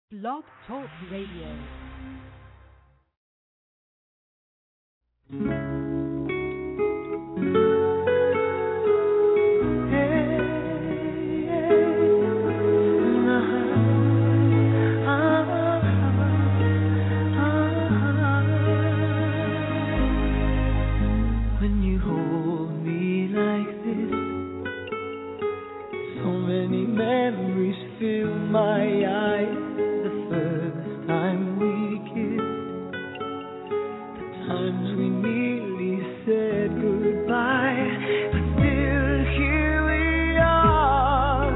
Blog Talk Radio. When you hold me like this, so many memories fill my eyes. The first time we kissed, the times we nearly said goodbye. But still here we are,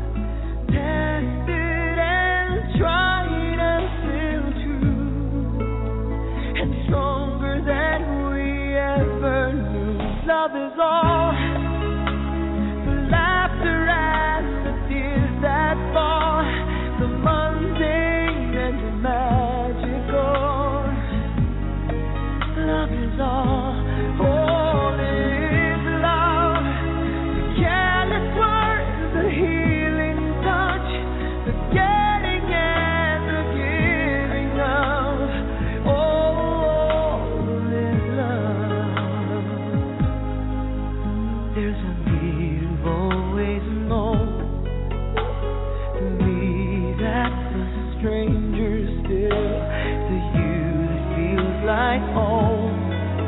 tested and tried and still true, and stronger than we ever knew. Love is all, the laughter and the tears that fall, the mundane and the magical. Love is all is love. The careless words, the healing touch, the getting and the giving of. All is love. There's a need always known to me that's a stranger still, to you that feels like home,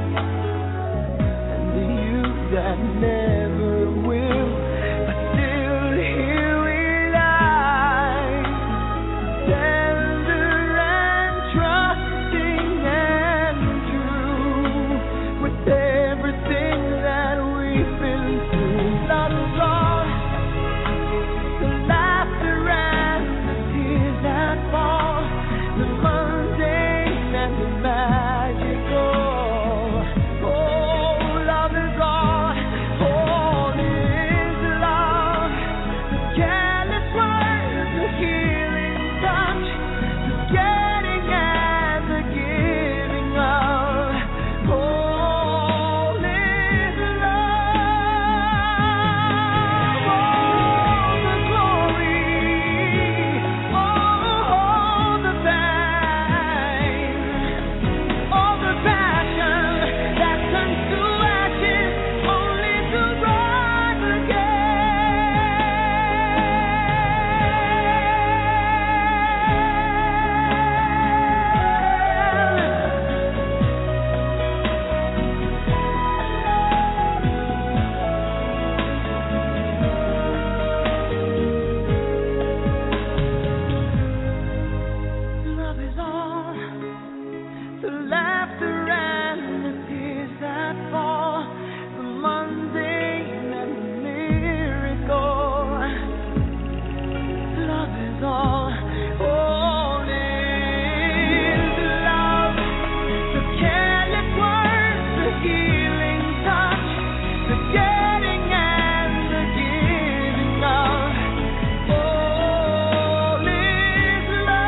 and the you that never will. But still here we lie, tender and trusting and true, with everything that we've been through. Love is all, the laughter and the tears that fall, the mundane and the magical. Oh, love is all is love. The careless words, the healing touch, the getting and the giving of. All is love. All the glory, all the thanks, all the passion that turns to ashes only to rise again. Love is all, the laughter and the tears that fall, the mundane and the miracle. Love is all is love. The careless words, the healing touch, the getting and the giving of. All is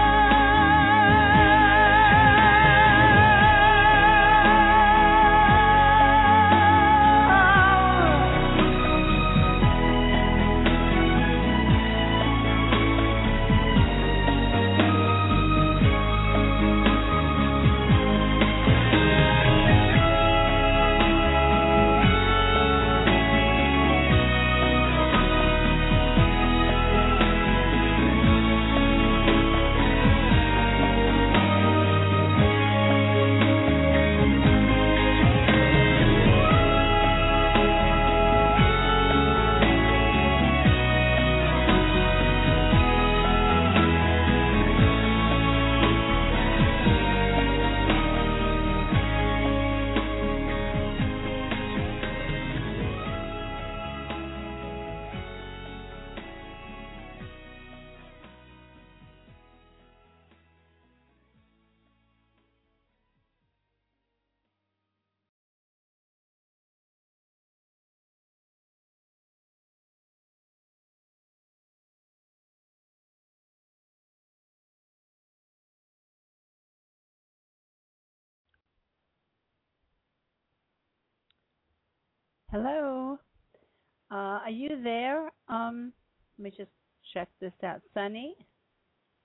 Hello. Are you there? Let me just check this out. Sunny?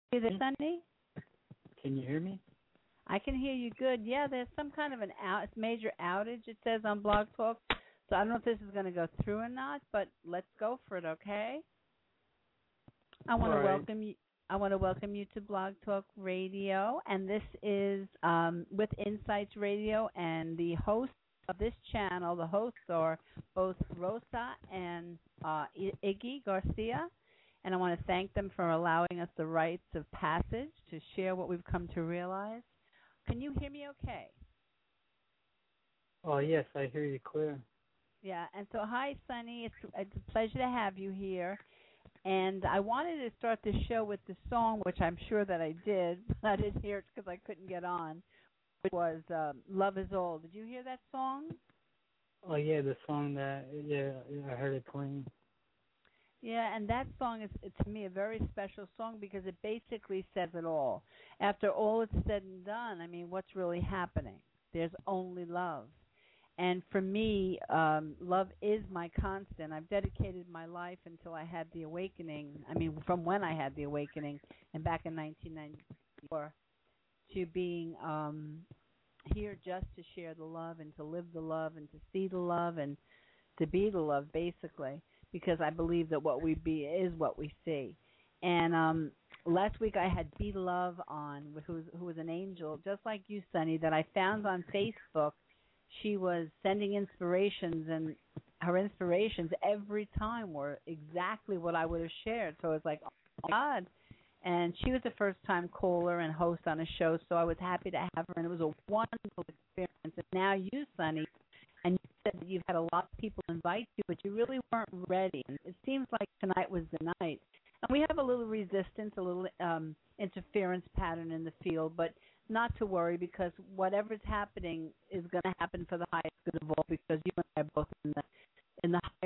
Is it Sunny? Can you hear me? I can hear you good. Yeah, there's some kind of major outage, it says on Blog Talk. So I don't know if this is going to go through or not, but let's go for it, okay? I want to welcome you. I want to welcome you to Blog Talk Radio, and this is with Insights Radio, and the hosts of this channel, the hosts are both Rosa and Iggy Garcia, and I want to thank them for allowing us the rights of passage to share what we've come to realize. Can you hear me okay? Oh, yes, I hear you clear. Yeah, and so hi, Sunny. It's a pleasure to have you here. And I wanted to start the show with the song, which I'm sure that I did, but I didn't hear it because I couldn't get on, which was Love Is All. Did you hear that song? Oh, yeah, the song that, I heard it playing. Yeah, and that song is, to me, a very special song because it basically says it all. After all is said and done, I mean, what's really happening? There's only love. And for me, love is my constant. I've dedicated my life until I had the awakening. I mean, from when I had the awakening and back in 1994 to being here just to share the love and to live the love and to see the love and to be the love, basically, because I believe that what we be is what we see. And last week I had Be Love on, who was an angel, just like you, Sunny, that I found on Facebook. She was sending inspirations, and her inspirations every time were exactly what I would have shared. So it's like, oh, my God. And she was a first-time caller and host on a show, so I was happy to have her, and it was a wonderful experience. And now you, Sunny, and you said that you've had a lot of people invite you, but you really weren't ready. And it seems like tonight was the night. And we have a little resistance, a little interference pattern in the field, but not to worry, because whatever's happening is going to happen for the highest good of all, because you and I are both in the